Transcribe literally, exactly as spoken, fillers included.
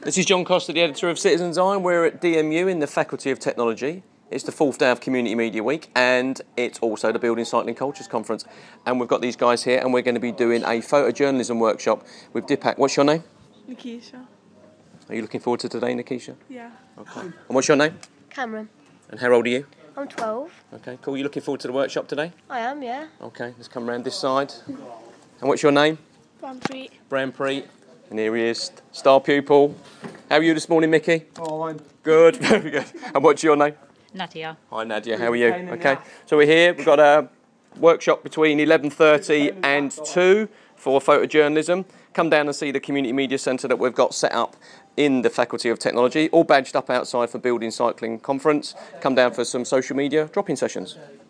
This is John Costa, the editor of Citizens Eye. We're at D M U in the Faculty of Technology. It's the fourth day of Community Media Week, and it's also the Building Cycling Cultures Conference. And we've got these guys here, and we're going to be doing a photojournalism workshop with Deepak. What's your name? Nikisha. Are you looking forward to today, Nikisha? Yeah. Okay. And what's your name? Cameron. And how old are you? I'm twelve. Okay, cool. You looking forward to the workshop today? I am, yeah. Okay, let's come around this side. And what's your name? Brampreet. Brampreet. And here he is, star pupil. How are you this morning, Mickey? Oh, I'm Good, very good. And what's your name? Nadia. Hi Nadia, how are you? Okay, so we're here, we've got a workshop between eleven thirty and two for photojournalism. Come down and see the Community Media Centre that we've got set up in the Faculty of Technology, all badged up outside for Building Cycling Conference. Come down for some social media drop-in sessions.